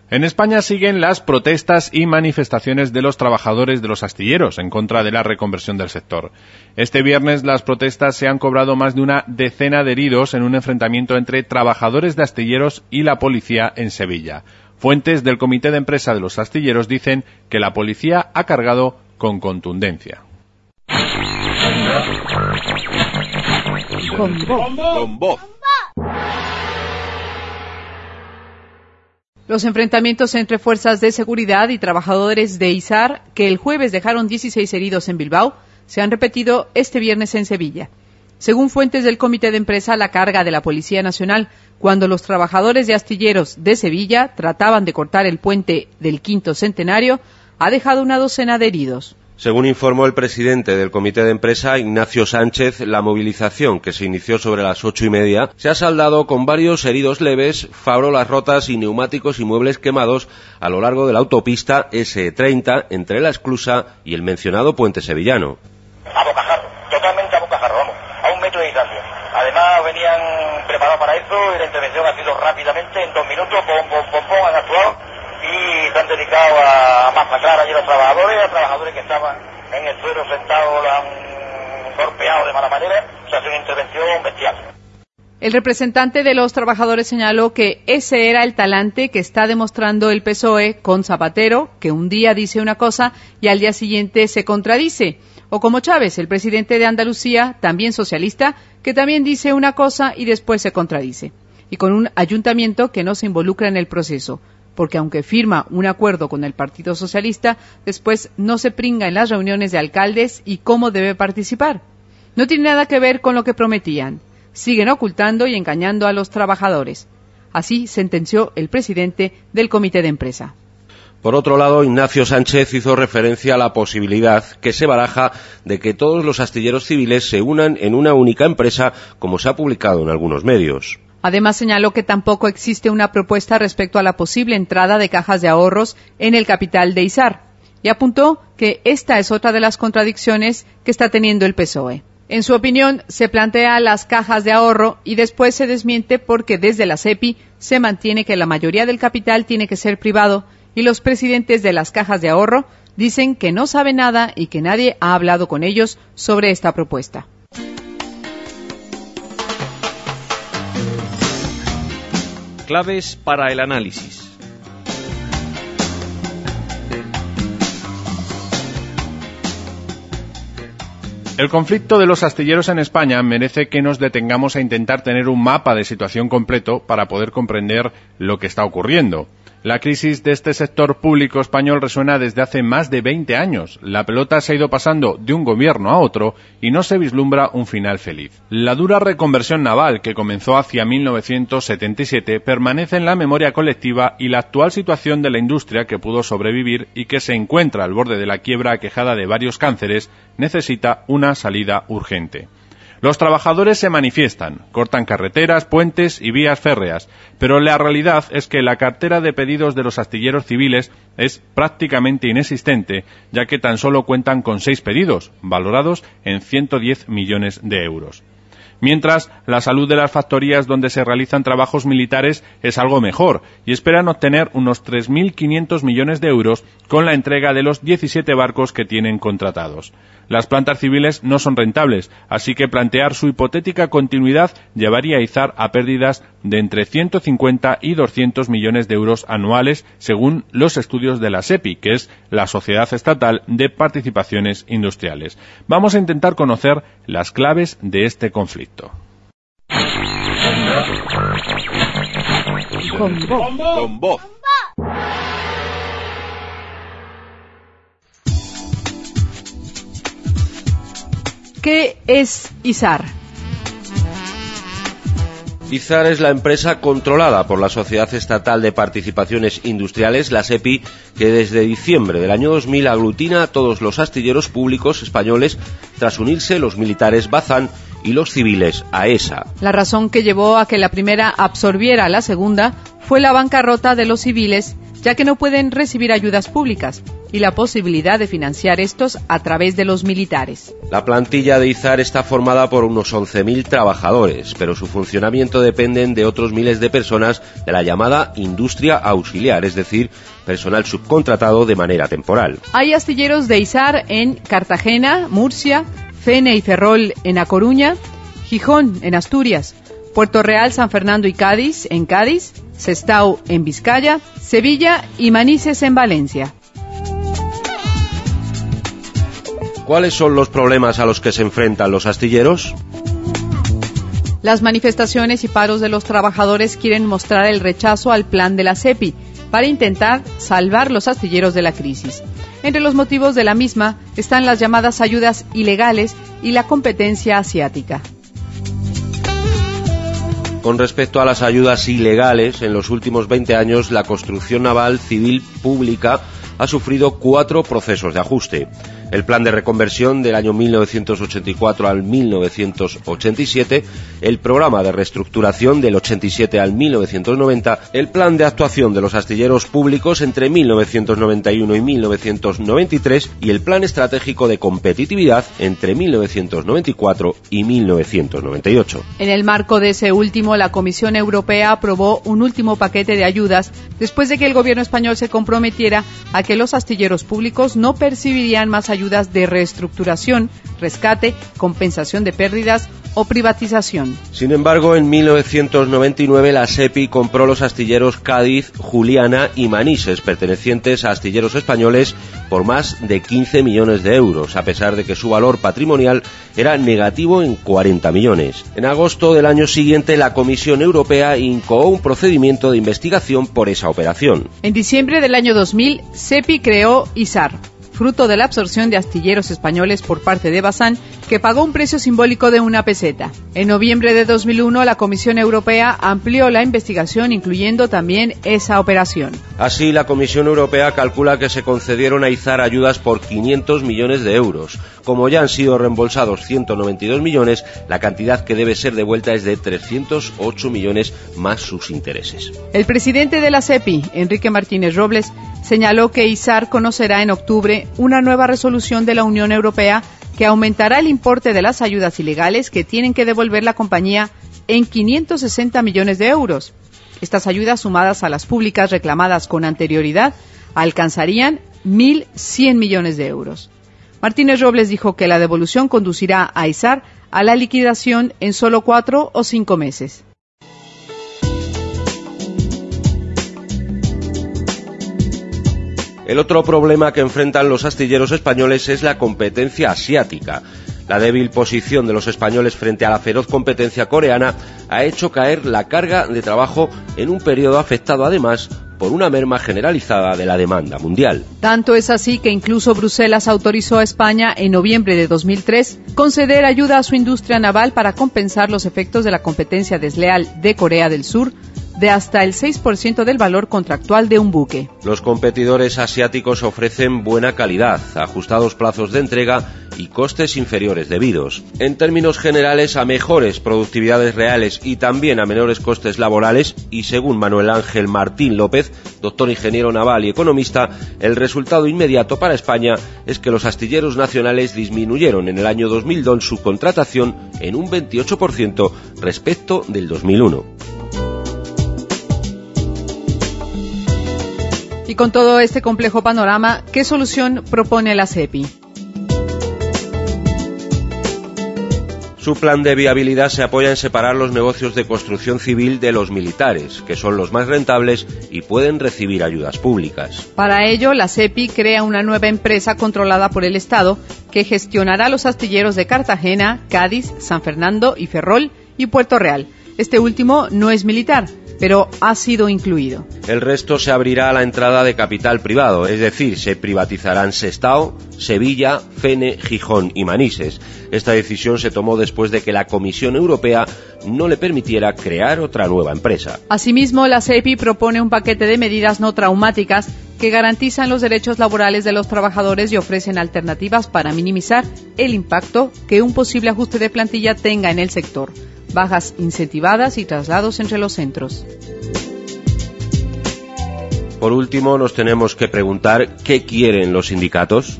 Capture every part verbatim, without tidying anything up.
En España siguen las protestas y manifestaciones de los trabajadores de los astilleros en contra de la reconversión del sector. Este viernes las protestas se han cobrado más de una decena de heridos en un enfrentamiento entre trabajadores de astilleros y la policía en Sevilla. Fuentes del comité de empresa de los astilleros dicen que la policía ha cargado con contundencia. Con voz. Con voz. Los enfrentamientos entre fuerzas de seguridad y trabajadores de Izar, que el jueves dejaron dieciséis heridos en Bilbao, se han repetido este viernes en Sevilla. Según fuentes del comité de empresa, la carga de la Policía Nacional, cuando los trabajadores de astilleros de Sevilla trataban de cortar el puente del quinto centenario, ha dejado una docena de heridos. Según informó el presidente del comité de empresa, Ignacio Sánchez, la movilización, que se inició sobre las ocho y media, se ha saldado con varios heridos leves, farolas rotas y neumáticos y muebles quemados a lo largo de la autopista ese treinta entre la Esclusa y el mencionado puente sevillano. A bocajarro, totalmente a bocajarro, vamos, a un metro de distancia. Además venían preparados para eso y la intervención ha sido rápidamente, en dos minutos, pom, pom, pom, pom, han actuado y se han dedicado a masacrar allí a los trabajadores, a trabajadores que estaban en el suelo sentados, lo han golpeado de mala manera, se hace una intervención bestial. El representante de los trabajadores señaló que ese era el talante que está demostrando el P S O E con Zapatero, que un día dice una cosa y al día siguiente se contradice, o como Chávez, el presidente de Andalucía, también socialista, que también dice una cosa y después se contradice, y con un ayuntamiento que no se involucra en el proceso, porque aunque firma un acuerdo con el Partido Socialista, después no se pringa en las reuniones de alcaldes y cómo debe participar. No tiene nada que ver con lo que prometían. Siguen ocultando y engañando a los trabajadores. Así sentenció el presidente del comité de empresa. Por otro lado, Ignacio Sánchez hizo referencia a la posibilidad que se baraja de que todos los astilleros civiles se unan en una única empresa, como se ha publicado en algunos medios. Además, señaló que tampoco existe una propuesta respecto a la posible entrada de cajas de ahorros en el capital de Izar, y apuntó que esta es otra de las contradicciones que está teniendo el P S O E. En su opinión, se plantea las cajas de ahorro y después se desmiente porque desde la SEPI se mantiene que la mayoría del capital tiene que ser privado y los presidentes de las cajas de ahorro dicen que no saben nada y que nadie ha hablado con ellos sobre esta propuesta. Claves para el análisis. El conflicto de los astilleros en España merece que nos detengamos a intentar tener un mapa de situación completo para poder comprender lo que está ocurriendo. La crisis de este sector público español resuena desde hace más de veinte años. La pelota se ha ido pasando de un gobierno a otro y no se vislumbra un final feliz. La dura reconversión naval que comenzó hacia mil novecientos setenta y siete permanece en la memoria colectiva y la actual situación de la industria que pudo sobrevivir y que se encuentra al borde de la quiebra aquejada de varios cánceres necesita una salida urgente. Los trabajadores se manifiestan, cortan carreteras, puentes y vías férreas, pero la realidad es que la cartera de pedidos de los astilleros civiles es prácticamente inexistente, ya que tan solo cuentan con seis pedidos, valorados en ciento diez millones de euros. Mientras, la salud de las factorías donde se realizan trabajos militares es algo mejor y esperan obtener unos tres mil quinientos millones de euros con la entrega de los diecisiete barcos que tienen contratados. Las plantas civiles no son rentables, así que plantear su hipotética continuidad llevaría a Izar a pérdidas de entre ciento cincuenta y doscientos millones de euros anuales, según los estudios de la SEPI, que es la Sociedad Estatal de Participaciones Industriales. Vamos a intentar conocer las claves de este conflicto. Con voz. Con voz. ¿Qué es Izar? Izar es la empresa controlada por la Sociedad Estatal de Participaciones Industriales, la SEPI, que desde diciembre del año dos mil aglutina a todos los astilleros públicos españoles tras unirse los militares Bazán y los civiles AESA. La razón que llevó a que la primera absorbiera a la segunda fue la bancarrota de los civiles, ya que no pueden recibir ayudas públicas, y la posibilidad de financiar estos a través de los militares. La plantilla de Izar está formada por unos once mil trabajadores, pero su funcionamiento depende de otros miles de personas de la llamada industria auxiliar, es decir, personal subcontratado de manera temporal. Hay astilleros de Izar en Cartagena, Murcia, Fene y Ferrol en A Coruña, Gijón en Asturias, Puerto Real, San Fernando y Cádiz en Cádiz, Sestao en Vizcaya, Sevilla y Manises en Valencia. ¿Cuáles son los problemas a los que se enfrentan los astilleros? Las manifestaciones y paros de los trabajadores quieren mostrar el rechazo al plan de la SEPI para intentar salvar los astilleros de la crisis. Entre los motivos de la misma están las llamadas ayudas ilegales y la competencia asiática. Con respecto a las ayudas ilegales, en los últimos veinte años la construcción naval civil pública ha sufrido cuatro procesos de ajuste. El plan de reconversión del año mil novecientos ochenta y cuatro al mil novecientos ochenta y siete, el programa de reestructuración del ochenta y siete al mil novecientos noventa, el plan de actuación de los astilleros públicos entre mil novecientos noventa y uno y mil novecientos noventa y tres y el plan estratégico de competitividad entre mil novecientos noventa y cuatro y mil novecientos noventa y ocho. En el marco de ese último, la Comisión Europea aprobó un último paquete de ayudas después de que el gobierno español se comprometiera a que los astilleros públicos no percibirían más ayudas de reestructuración, rescate, compensación de pérdidas o privatización. Sin embargo, en mil novecientos noventa y nueve la SEPI compró los astilleros Cádiz, Juliana y Manises, pertenecientes a astilleros españoles, por más de quince millones de euros, a pesar de que su valor patrimonial era negativo en cuarenta millones. En agosto del año siguiente, la Comisión Europea incoó un procedimiento de investigación por esa operación. En diciembre del año dos mil, SEPI creó Izar, fruto de la absorción de astilleros españoles por parte de Bazán, que pagó un precio simbólico de una peseta. En noviembre de dos mil uno, la Comisión Europea amplió la investigación, incluyendo también esa operación. Así, la Comisión Europea calcula que se concedieron a Izar ayudas por quinientos millones de euros. Como ya han sido reembolsados ciento noventa y dos millones, la cantidad que debe ser devuelta es de trescientos ocho millones más sus intereses. El presidente de la SEPI, Enrique Martínez Robles, señaló que Izar conocerá en octubre una nueva resolución de la Unión Europea que aumentará el importe de las ayudas ilegales que tienen que devolver la compañía en quinientos sesenta millones de euros. Estas ayudas, sumadas a las públicas reclamadas con anterioridad, alcanzarían mil cien millones de euros. Martínez Robles dijo que la devolución conducirá a Izar a la liquidación en solo cuatro o cinco meses. El otro problema que enfrentan los astilleros españoles es la competencia asiática. La débil posición de los españoles frente a la feroz competencia coreana ha hecho caer la carga de trabajo en un periodo afectado además por una merma generalizada de la demanda mundial. Tanto es así que incluso Bruselas autorizó a España en noviembre de dos mil tres conceder ayuda a su industria naval para compensar los efectos de la competencia desleal de Corea del Sur de hasta el seis por ciento del valor contractual de un buque. Los competidores asiáticos ofrecen buena calidad, ajustados plazos de entrega y costes inferiores debidos. En términos generales, a mejores productividades reales y también a menores costes laborales, y según Manuel Ángel Martín López, doctor ingeniero naval y economista, el resultado inmediato para España es que los astilleros nacionales disminuyeron en el año dos mil dos su contratación en un veintiocho por ciento respecto del dos mil uno. Y con todo este complejo panorama, ¿qué solución propone la SEPI? Su plan de viabilidad se apoya en separar los negocios de construcción civil de los militares, que son los más rentables y pueden recibir ayudas públicas. Para ello, la SEPI crea una nueva empresa controlada por el Estado que gestionará los astilleros de Cartagena, Cádiz, San Fernando y Ferrol y Puerto Real. Este último no es militar, pero ha sido incluido. El resto se abrirá a la entrada de capital privado, es decir, se privatizarán Sestao, Sevilla, Fene, Gijón y Manises. Esta decisión se tomó después de que la Comisión Europea no le permitiera crear otra nueva empresa. Asimismo, la SEPI propone un paquete de medidas no traumáticas que garantizan los derechos laborales de los trabajadores y ofrecen alternativas para minimizar el impacto que un posible ajuste de plantilla tenga en el sector. Bajas incentivadas y traslados entre los centros. Por último, nos tenemos que preguntar ¿qué quieren los sindicatos?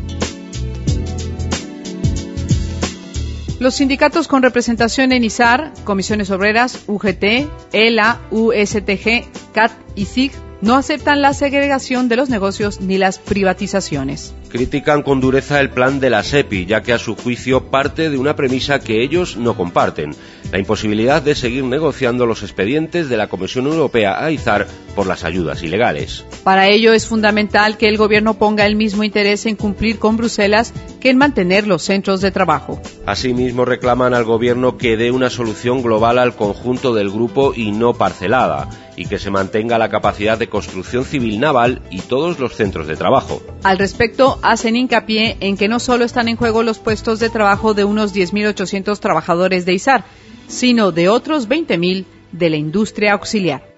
Los sindicatos con representación en ISAR, Comisiones Obreras, U G T, E L A, U S T G, C A T y S I G no aceptan la segregación de los negocios ni las privatizaciones. Critican con dureza el plan de la SEPI, ya que a su juicio parte de una premisa que ellos no comparten, la imposibilidad de seguir negociando los expedientes de la Comisión Europea a IZAR por las ayudas ilegales. Para ello es fundamental que el gobierno ponga el mismo interés en cumplir con Bruselas que en mantener los centros de trabajo. Asimismo, reclaman al gobierno que dé una solución global al conjunto del grupo y no parcelada, y que se mantenga la capacidad de construcción civil naval y todos los centros de trabajo. Al respecto, hacen hincapié en que no solo están en juego los puestos de trabajo de unos diez mil ochocientos trabajadores de ISAR, sino de otros veinte mil de la industria auxiliar.